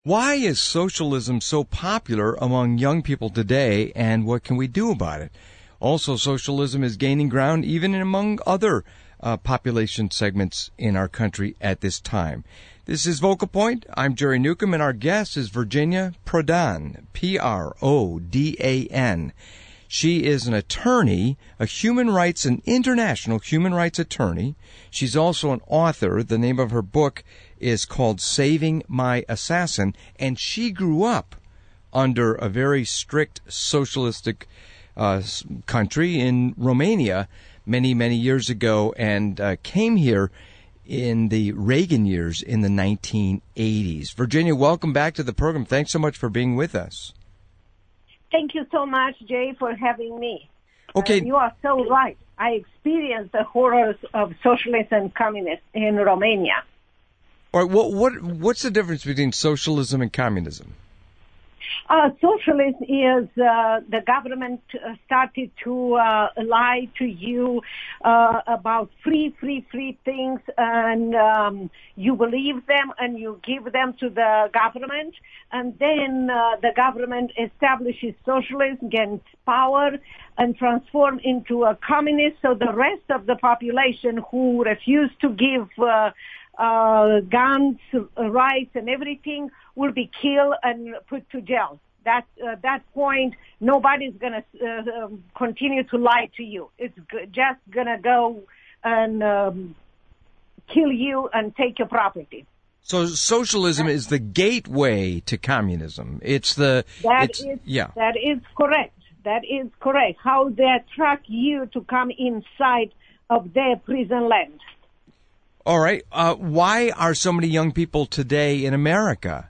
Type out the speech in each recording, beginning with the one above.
Why is socialism so popular among young people today, and what can we do about it? Also, socialism is gaining ground even among other population segments in our country at this time. This is Vocal Point. I'm Jerry Newcomb, and our guest is Virginia Prodan, Prodan. She is an attorney, a human rights and international human rights attorney. She's also an author. The name of her book is called Saving My Assassin, and she grew up under a very strict socialistic country in Romania many, many years ago, and came here in the Reagan years in the 1980s. Virginia, welcome back to the program. Thanks so much for being with us. Thank you so much, Jay, for having me. Okay. You are so right. I experienced the horrors of socialism and communism in Romania. All right, what's the difference between socialism and communism? Socialism is the government started to lie to you about free things, and you believe them and you give them to the government, and then the government establishes socialism, gains power, and transform into a communist. So the rest of the population who refuse to give guns, rights, and everything will be killed and put to jail. At that point, nobody's going to continue to lie to you. It's just going to go and kill you and take your property. So socialism is the gateway to communism. That is correct. That is correct. How they attract you to come inside of their prison land. All right. Why are so many young people today in America,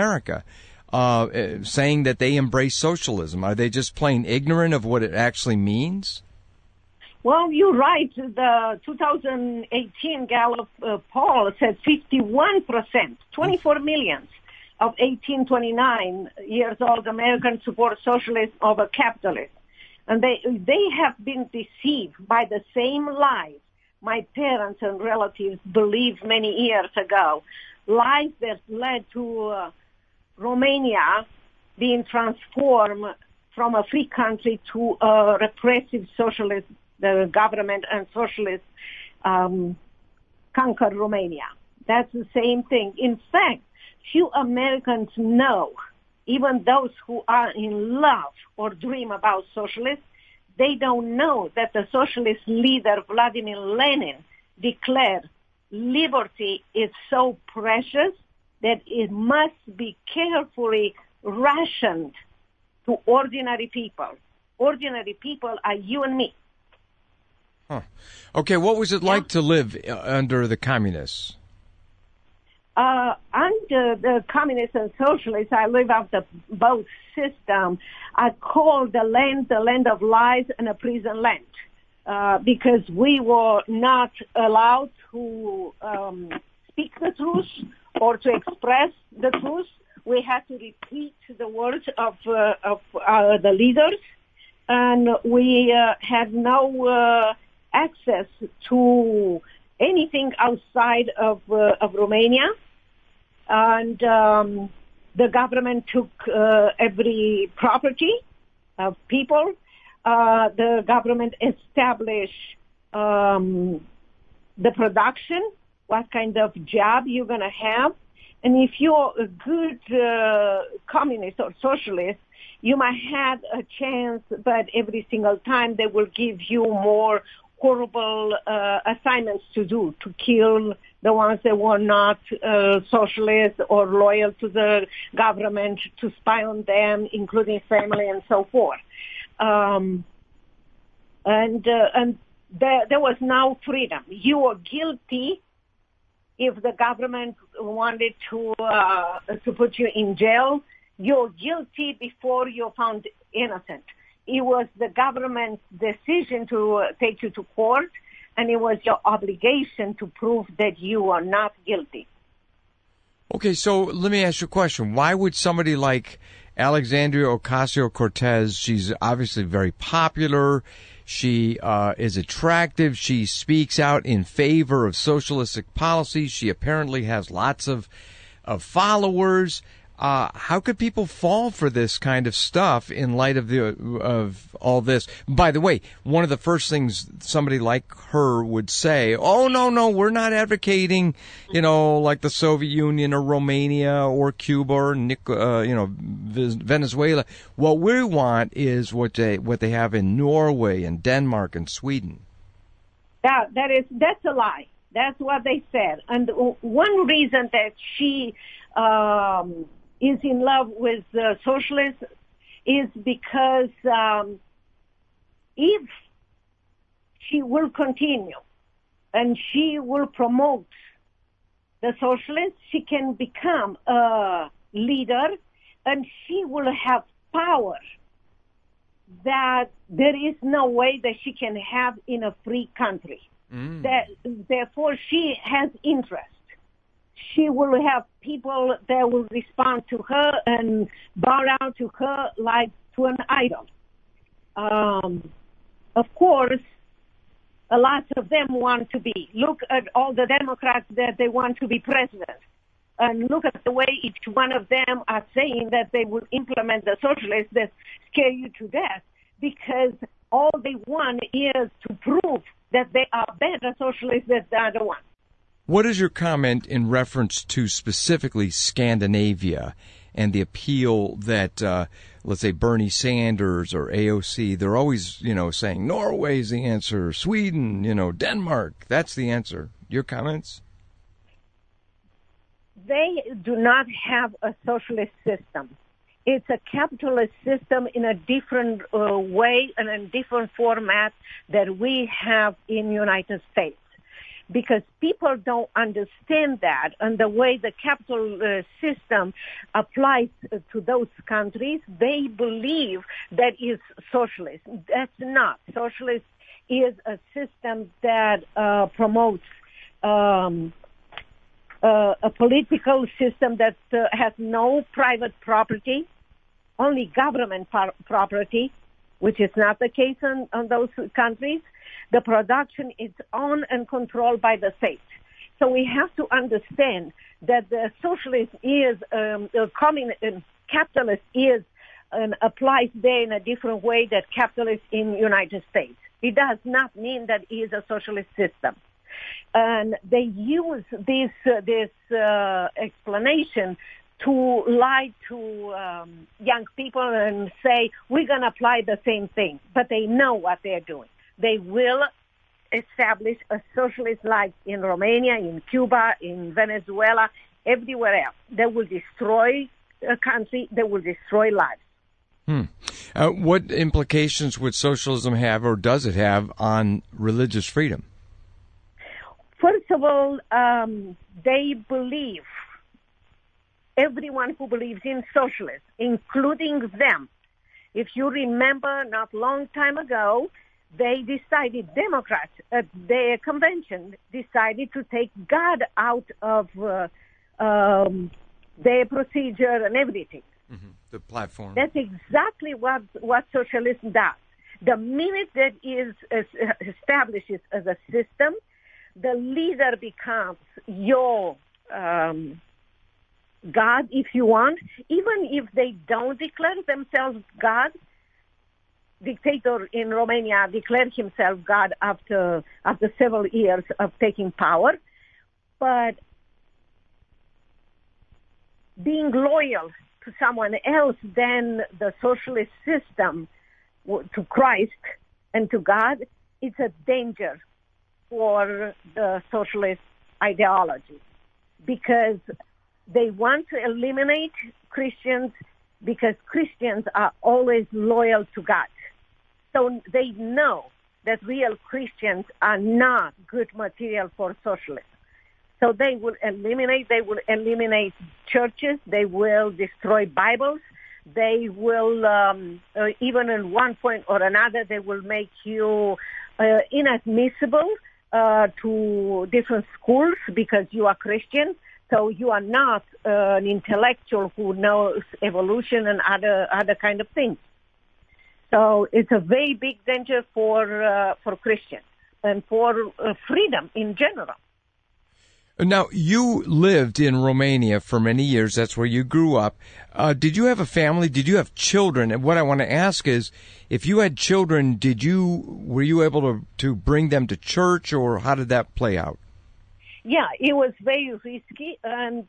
saying that they embrace socialism? Are they just plain ignorant of what it actually means? Well, you're right. The 2018 Gallup poll said 51%, 24 million of 18-29 years old Americans support socialism over capitalism. And they have been deceived by the same lies my parents and relatives believed many years ago, lies that led to Romania being transformed from a free country to a repressive socialist government, and socialists conquered Romania. That's the same thing. In fact, few Americans know, even those who are in love or dream about socialism, they don't know that the socialist leader Vladimir Lenin declared liberty is so precious that it must be carefully rationed to ordinary people. Ordinary people are you and me. Huh. Okay, what was it like to live under the communists? Under the communists and socialists, I live under both systems. I call the land of lies and a prison land, because we were not allowed to speak the truth or to express the truth. We had to repeat the words of the leaders, and we had no access to anything outside of Romania. And the government took every property of people. The government established the production, what kind of job you're going to have. And if you're a good communist or socialist, you might have a chance, but every single time they will give you more horrible assignments to do, to kill the ones that were not socialist or loyal to the government, to spy on them, including family and so forth. And there was no freedom. You were guilty if the government wanted to put you in jail. You're guilty before you're found innocent. It was the government's decision to take you to court, and it was your obligation to prove that you are not guilty. Okay, so let me ask you a question. Why would somebody like Alexandria Ocasio-Cortez, she's obviously very popular, she is attractive, she speaks out in favor of socialistic policies, she apparently has lots of followers. How could people fall for this kind of stuff in light of all this? By the way, one of the first things somebody like her would say, "Oh no, we're not advocating, like the Soviet Union or Romania or Cuba or Venezuela. What we want is what they have in Norway and Denmark and Sweden." That's a lie. That's what they said. And one reason that she is in love with socialists is because if she will continue and she will promote the socialists, she can become a leader and she will have power that there is no way that she can have in a free country. Therefore, she has interest. She will have people that will respond to her and bow down to her like to an idol. Of course, a lot of them want to be. Look at all the Democrats that they want to be president. And look at the way each one of them are saying that they will implement the socialists that scare you to death, because all they want is to prove that they are better socialists than the other one. What is your comment in reference to specifically Scandinavia and the appeal that, let's say, Bernie Sanders or AOC, they're always, saying Norway's the answer, Sweden, Denmark, that's the answer. Your comments? They do not have a socialist system. It's a capitalist system in a different way and a different format that we have in the United States. Because people don't understand that, and the way the capital system applies to those countries, they believe that is socialist. That's not. Socialist is a system that promotes a political system that has no private property, only government property, which is not the case on those countries. The production is owned and controlled by the state. So we have to understand that the socialist is, capitalist is, applies there in a different way that capitalist in the United States. It does not mean that it is a socialist system. And they use this explanation to lie to young people and say, we're going to apply the same thing. But they know what they're doing. They will establish a socialist like in Romania, in Cuba, in Venezuela, everywhere else. They will destroy a country. They will destroy lives. What implications would socialism have, or does it have, on religious freedom? First of all, they believe, everyone who believes in socialism, including them. If you remember, not long time ago, they decided, Democrats at their convention decided to take God out of their procedure and everything. The platform. That's exactly what socialism does. The minute that is established as a system, the leader becomes your God, if you want. Even if they don't declare themselves God, dictator in Romania declared himself God after several years of taking power. But being loyal to someone else than the socialist system, to Christ and to God, it's a danger for the socialist ideology, because they want to eliminate Christians, because Christians are always loyal to God. So they know that real Christians are not good material for socialists. So they will eliminate churches, they will destroy Bibles, they will, even in one point or another, they will make you inadmissible to different schools because you are Christian. So you are not an intellectual who knows evolution and other kind of things. So it's a very big danger for Christians and for freedom in general. Now, you lived in Romania for many years. That's where you grew up. Did you have a family? Did you have children? And what I want to ask is, if you had children, were you able to bring them to church, or how did that play out? Yeah, it was very risky, and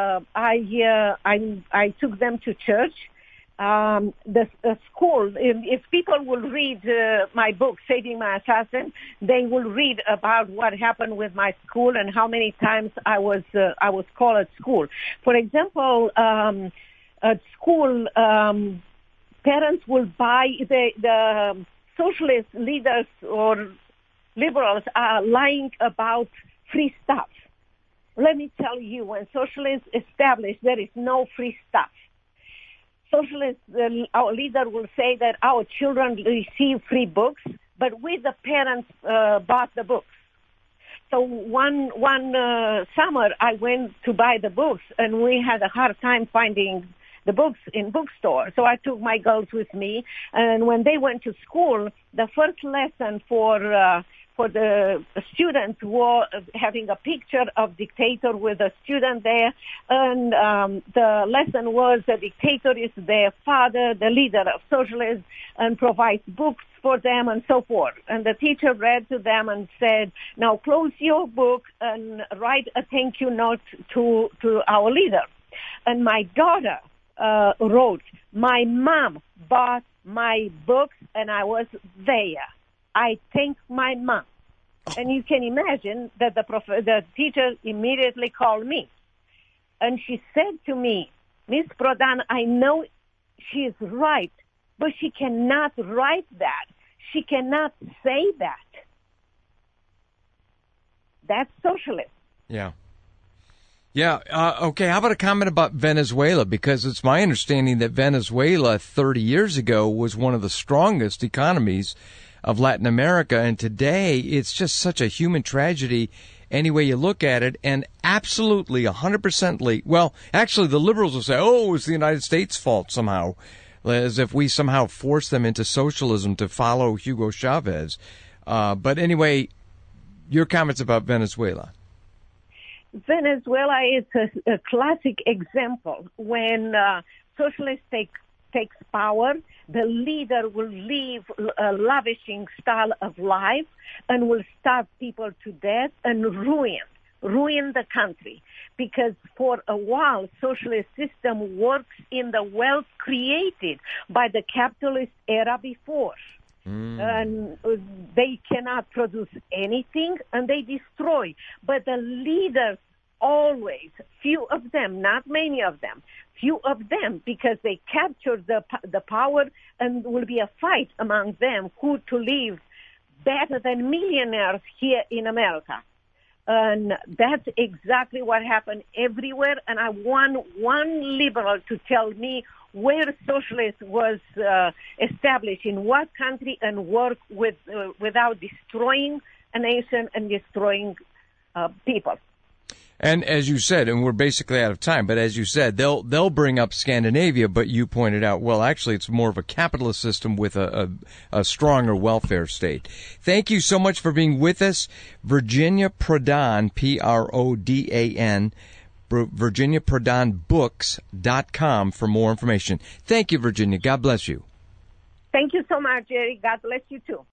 I took them to church. The school, if people will read my book, Saving My Assassin, they will read about what happened with my school and how many times I was called at school. For example, at school, parents will buy the socialist leaders or liberals are lying about free stuff. Let me tell you, when socialists established, there is no free stuff. Socialists, our leader will say that our children receive free books, but we, the parents, bought the books. So one summer, I went to buy the books, and we had a hard time finding the books in bookstore. So I took my girls with me, and when they went to school, the first lesson for the students were having a picture of dictator with a student there, and the lesson was the dictator is their father, the leader of socialism, and provides books for them and so forth. And the teacher read to them and said, now close your book and write a thank you note to our leader. And my daughter wrote, my mom bought my books and I was there. I thank my mom. And you can imagine that the teacher immediately called me. And she said to me, Miss Prodan, I know she is right, but she cannot write that. She cannot say that. That's socialism. Yeah. Yeah. Okay. How about a comment about Venezuela? Because it's my understanding that Venezuela 30 years ago was one of the strongest economies of Latin America. And today it's just such a human tragedy any way you look at it. And absolutely 100% well, actually the liberals will say, oh, it's the United States' fault somehow, as if we somehow forced them into socialism to follow Hugo Chavez. But anyway, your comments about Venezuela. Venezuela is a classic example. When socialists takes power, the leader will live a lavishing style of life and will starve people to death and ruin the country. Because for a while, socialist system works in the wealth created by the capitalist era before. And they cannot produce anything, and they destroy. But the leaders always, few of them, not many of them, few of them, because they capture the power, and will be a fight among them who to live better than millionaires here in America. And that's exactly what happened everywhere. And I want one liberal to tell me where socialism was established, in what country, and work without destroying a nation and destroying people. And as you said, and we're basically out of time, but as you said, they'll bring up Scandinavia, but you pointed out, well, actually, it's more of a capitalist system with a stronger welfare state. Thank you so much for being with us, Virginia Prodan, Prodan, VirginiaProdanBooks.com for more information. Thank you, Virginia. God bless you. Thank you so much, Jerry. God bless you too.